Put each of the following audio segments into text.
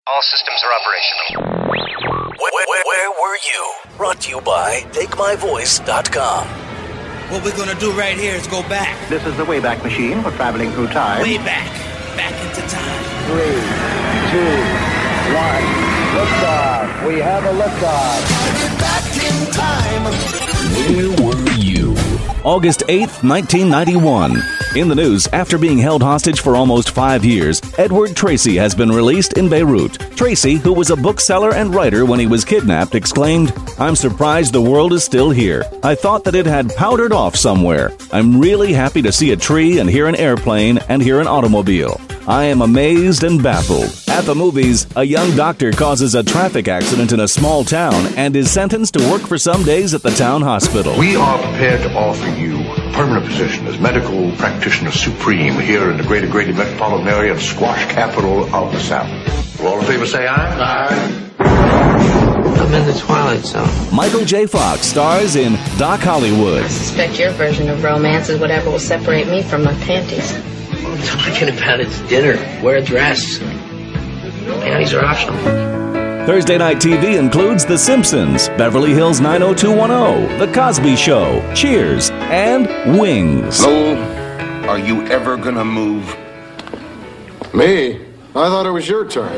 All systems are operational. Where were you? Brought to you by TakeMyVoice.com. What we're gonna do right here is go back. This is the Wayback Machine for traveling through time. Way back. Back into time. 3, 2, 1. Liftoff. We have a liftoff. Back in time. Where were you? August 8th, 1991. In the news, after being held hostage for almost 5 years, Edward Tracy has been released in Beirut. Tracy, who was a bookseller and writer when he was kidnapped, exclaimed, "I'm surprised the world is still here. I thought that it had powdered off somewhere. I'm really happy to see a tree and hear an airplane and hear an automobile. I am amazed and baffled." At the movies, a young doctor causes a traffic accident in a small town and is sentenced to work for some days at the town hospital. We are prepared to offer you a permanent position as medical practitioner supreme here in the greater metropolitan area and squash capital of the South. Will all in favor say aye? Aye. I'm in the Twilight Zone. Michael J. Fox stars in Doc Hollywood. I suspect your version of romance is whatever will separate me from my panties. What I'm talking about is dinner. Wear a dress. Panties are optional. Thursday night TV includes The Simpsons, Beverly Hills 90210, The Cosby Show, Cheers, and Wings. Lowell, are you ever gonna move? Me? I thought it was your turn.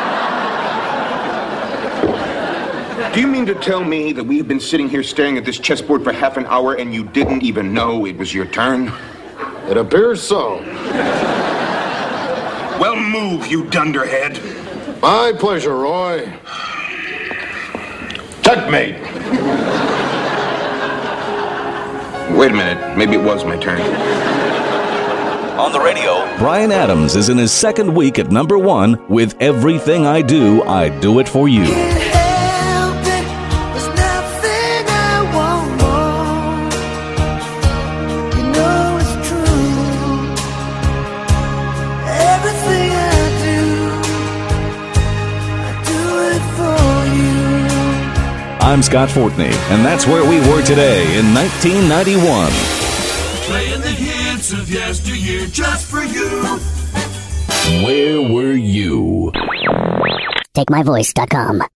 Do you mean to tell me that we've been sitting here staring at this chessboard for half an hour and you didn't even know it was your turn? It appears so. Well, move, you dunderhead. My pleasure, Roy. Checkmate. Wait a minute. Maybe it was my turn. On the radio, Bryan Adams is in his second week at #1 with Everything I Do It For You. I'm Scott Fortney, and that's where we were today in 1991. Playing the hits of yesteryear just for you. Where were you? TakeMyVoice.com.